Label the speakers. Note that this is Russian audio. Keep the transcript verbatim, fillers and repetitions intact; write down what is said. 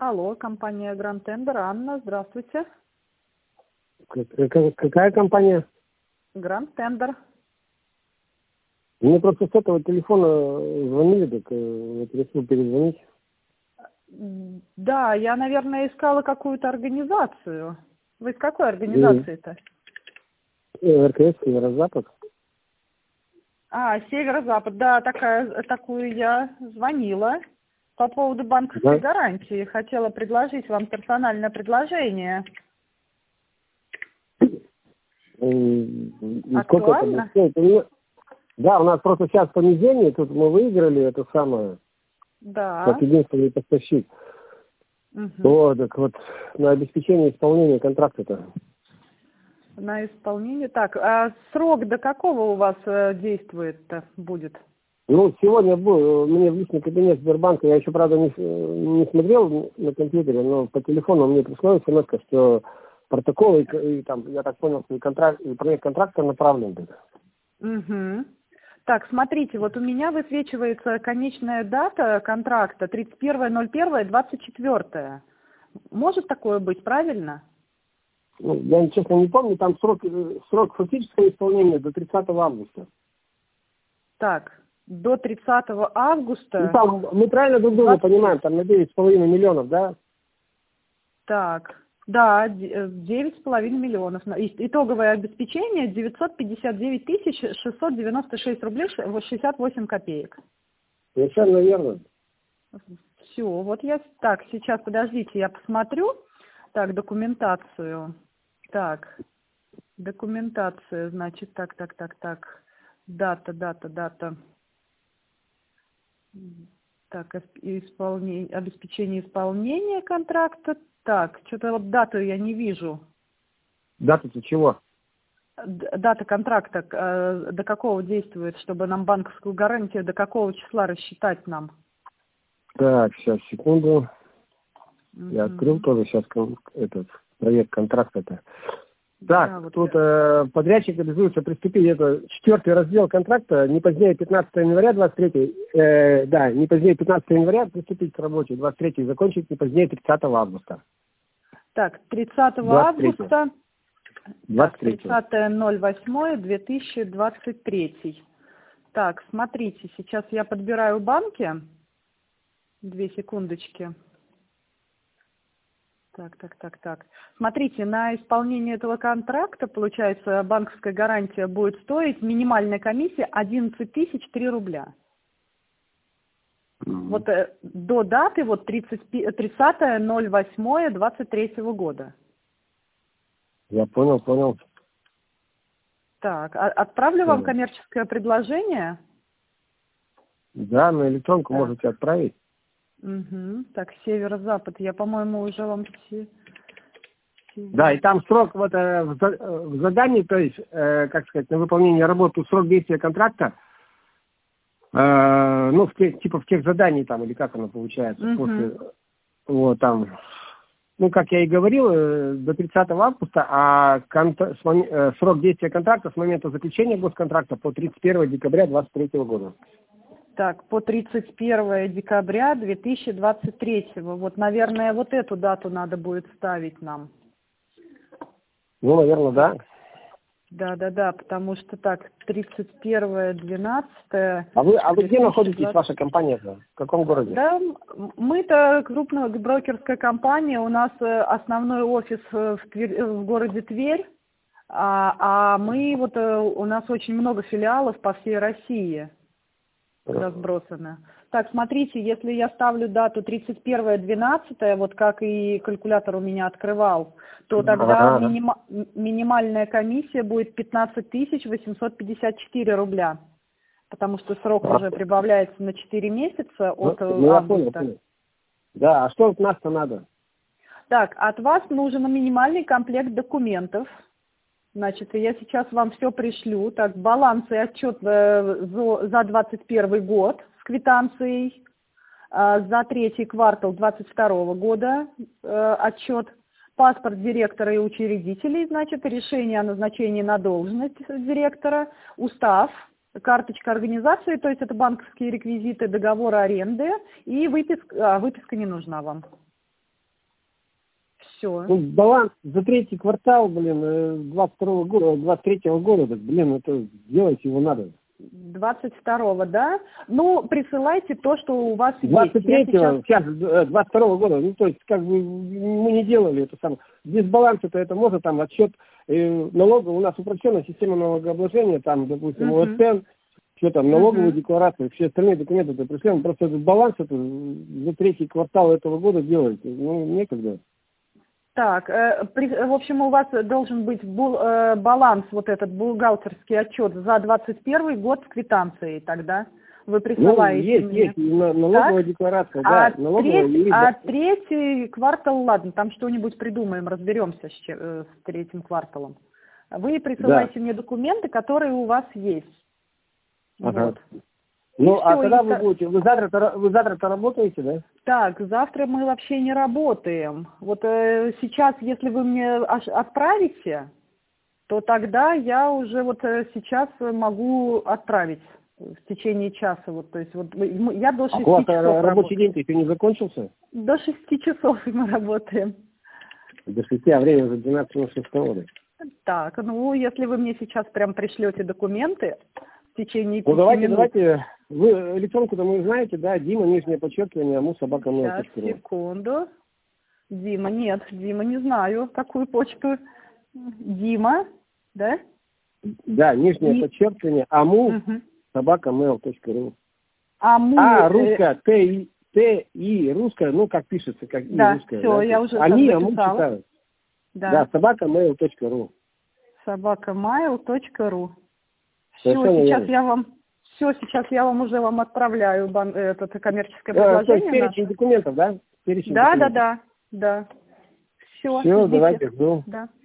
Speaker 1: Алло, компания Grand Tender. Анна, здравствуйте.
Speaker 2: Какая, какая компания?
Speaker 1: Grand Tender.
Speaker 2: Мне просто с этого телефона звонили, так я решил перезвонить.
Speaker 1: Да, я, наверное, искала какую-то организацию. Вы из какой организации-то?
Speaker 2: РКС, Северо-Запад.
Speaker 1: А, Северо-Запад, да, такая, такую я звонила по поводу банковской
Speaker 2: Да.
Speaker 1: гарантии. Хотела предложить вам персональное предложение.
Speaker 2: И сколько это
Speaker 1: Актуально?
Speaker 2: будет стоить? У меня- Да, у нас просто сейчас понедельник, тут мы выиграли это самое,
Speaker 1: Да.
Speaker 2: как единственный поставщик.
Speaker 1: Угу.
Speaker 2: Вот, так вот, на обеспечение исполнения контракта-то.
Speaker 1: На исполнение. Так, а срок до какого у вас э, действует-то будет?
Speaker 2: Ну, сегодня был, мне в личный кабинет Сбербанка, я еще, правда, не, не смотрел на компьютере, но по телефону мне пришло смс, что протокол и, и там, я так понял, и, контракт, и проект контракта направлен.
Speaker 1: Угу. Так, смотрите, вот у меня высвечивается конечная дата контракта тридцать первое ноль первое двадцать четвёртое. Может такое быть, правильно?
Speaker 2: Ну, я, честно, не помню, там срок, э, срок фактического исполнения до тридцатого августа.
Speaker 1: Так, до тридцатого августа.
Speaker 2: Ну, там, мы правильно друг друга
Speaker 1: двадцать
Speaker 2: понимаем, там на девять с половиной миллионов, да?
Speaker 1: Так, да, девять с половиной миллионов. И- Итоговое обеспечение девятьсот пятьдесят девять тысяч шестьсот девяносто шесть рублей шестьдесят восемь копеек.
Speaker 2: Совершенно верно.
Speaker 1: Все, вот я... Так, сейчас, подождите, я посмотрю. Так, документацию. Так, документация, значит, так, так, так, так. Дата, дата, дата. Так, исполнение, обеспечение исполнения контракта. Так, что-то вот дату я не вижу.
Speaker 2: Дата-то чего?
Speaker 1: Д- Дата контракта, э, до какого действует, чтобы нам банковскую гарантию, до какого числа рассчитать нам?
Speaker 2: Так, сейчас, секунду. Я
Speaker 1: Мгм.
Speaker 2: открыл тоже сейчас кон- этот проект контракта-то. Так,
Speaker 1: Да, вот
Speaker 2: тут
Speaker 1: я-
Speaker 2: э, подрядчик обязуется приступить, это четвертый раздел контракта, не позднее пятнадцатого января двадцать третьего, э, да, не позднее пятнадцатого января приступить к работе, двадцать третьего закончить, не позднее тридцатого августа.
Speaker 1: Так, тридцатого
Speaker 2: двадцать третьего.
Speaker 1: августа.
Speaker 2: двадцать
Speaker 1: Так,
Speaker 2: третьего.
Speaker 1: тридцатое ноль восьмое две тысячи двадцать третий. Так, смотрите, сейчас я подбираю банки. Две секундочки. Так, так, так, так. Смотрите, на исполнение этого контракта, получается, банковская гарантия будет стоить, минимальная комиссия одиннадцать тысяч три рубля.
Speaker 2: Мгм.
Speaker 1: Вот э, до даты, вот тридцатое ноль восьмое двадцать третьего года.
Speaker 2: Я понял, понял.
Speaker 1: Так, а- отправлю вам
Speaker 2: Да,
Speaker 1: коммерческое предложение.
Speaker 2: Да, на электронку
Speaker 1: Так.
Speaker 2: можете отправить.
Speaker 1: Угу. Так, северо-запад. Я, по-моему, уже вам все...
Speaker 2: Да, и там срок вот э, в, за- э, в задании, то есть, э, как сказать, на выполнение работы, срок действия контракта, э, ну, в те- типа в тех заданий там, или как оно получается,
Speaker 1: Угу.
Speaker 2: после, вот там, ну, как я и говорил, э, до тридцатого августа, а конт- с моме- э, срок действия контракта с момента заключения госконтракта по тридцать первое декабря двадцать третьего года.
Speaker 1: Так, по тридцать первое декабря две тысячи двадцать третьего. Вот, наверное, вот эту дату надо будет ставить нам.
Speaker 2: Ну, наверное, да.
Speaker 1: Да, да, да, потому что так, тридцать первое двенадцатое.
Speaker 2: А вы, а вы где находитесь, ваша компания? В каком городе?
Speaker 1: Да, м- мы-то крупная брокерская компания, у нас э, основной офис э, в, Тверь- э, в городе Тверь, а, а мы вот, э, у нас очень много филиалов по всей России разбросано. Так, смотрите, если я ставлю дату тридцать первое двенадцатое, вот как и калькулятор у меня открывал, то тогда
Speaker 2: Ага.
Speaker 1: минима- м- минимальная комиссия будет пятнадцать тысяч восемьсот пятьдесят четыре рубля, потому что срок
Speaker 2: А,
Speaker 1: уже прибавляется на четыре месяца
Speaker 2: Ну,
Speaker 1: от э,
Speaker 2: ну, я понял,
Speaker 1: августа.
Speaker 2: понял. Да, а что от нас-то надо?
Speaker 1: Так, от вас нужен минимальный комплект документов. Значит, я сейчас вам все пришлю. Так, баланс и отчет э, за за двадцать первый год с квитанцией, э, за третий квартал двадцать второго года э, отчет, паспорт директора и учредителей, значит, решение о назначении на должность директора, устав, карточка организации, то есть это банковские реквизиты, договор аренды и выписка, а, выписка не нужна вам. Все.
Speaker 2: Ну, баланс за третий квартал, блин, двадцать второго года, двадцать третьего года, так, блин, это делать его надо.
Speaker 1: двадцать второго, да? Ну, присылайте то, что у вас
Speaker 2: двадцать третьего,
Speaker 1: есть. Сейчас...
Speaker 2: сейчас, двадцать второго года, ну, то есть, как бы, мы не делали это самое. Без баланса-то это можно, там, отчет э, налога, у нас упрощенная система налогообложения, там, допустим,
Speaker 1: Угу.
Speaker 2: ОСН, что там, налоговую
Speaker 1: Угу.
Speaker 2: декларацию, все остальные документы это пришлем, просто этот баланс это за третий квартал этого года делаете, ну, некогда.
Speaker 1: Так, э, при, в общем, у вас должен быть бул, э, баланс, вот этот бухгалтерский отчет за двадцать первый год с квитанцией тогда. Вы присылаете
Speaker 2: Ну, есть,
Speaker 1: мне.
Speaker 2: есть, налоговая так? Декларация,
Speaker 1: а
Speaker 2: да, налоговая
Speaker 1: третий,
Speaker 2: есть,
Speaker 1: а
Speaker 2: да.
Speaker 1: третий квартал, ладно, там что-нибудь придумаем, разберемся с, с третьим кварталом. Вы присылаете да. мне документы, которые у вас есть.
Speaker 2: Ага.
Speaker 1: Вот.
Speaker 2: Ну,
Speaker 1: и
Speaker 2: а
Speaker 1: все,
Speaker 2: когда
Speaker 1: и
Speaker 2: вы
Speaker 1: та...
Speaker 2: будете? Вы завтра, вы завтра-то работаете, да?
Speaker 1: Так, завтра мы вообще не работаем. Вот э, сейчас, если вы мне аж отправите, то тогда я уже вот э, сейчас могу отправить в течение часа. Вот, то есть вот я до шести
Speaker 2: а у вас
Speaker 1: часов
Speaker 2: рабочий
Speaker 1: работаю.
Speaker 2: день еще не закончился?
Speaker 1: До шести часов мы работаем.
Speaker 2: До шести, а время уже двенадцать минут шестого. Да?
Speaker 1: Так, ну если вы мне сейчас прям пришлете документы в течение пяти
Speaker 2: ну, давайте,
Speaker 1: минут.
Speaker 2: давайте. Вы электронку-то вы знаете, да? Дима, нижнее подчеркивание, аму собака мейл точка ру.
Speaker 1: Сейчас, секунду. Дима, нет, Дима, не знаю, какую почту. Дима, да?
Speaker 2: Да, нижнее
Speaker 1: И...
Speaker 2: подчеркивание, аму
Speaker 1: угу.
Speaker 2: собака мейл точка ру.
Speaker 1: Аму...
Speaker 2: А, русская, Т, И, Т, И, русская, ну, как пишется, как И
Speaker 1: да,
Speaker 2: русская.
Speaker 1: все,
Speaker 2: да?
Speaker 1: я уже
Speaker 2: Они,
Speaker 1: записала.
Speaker 2: аму читают.
Speaker 1: Да,
Speaker 2: да собака мейл точка ру.
Speaker 1: собака мейл точка ру. Все,
Speaker 2: Совершенно
Speaker 1: сейчас
Speaker 2: верно.
Speaker 1: я вам... Все, сейчас я вам уже вам отправляю бан... это коммерческое
Speaker 2: э,
Speaker 1: предложение.
Speaker 2: То есть перечень
Speaker 1: наше.
Speaker 2: документов, да? Перечень
Speaker 1: да,
Speaker 2: документов.
Speaker 1: да, да, да. Все,
Speaker 2: Все, давайте жду.
Speaker 1: Да.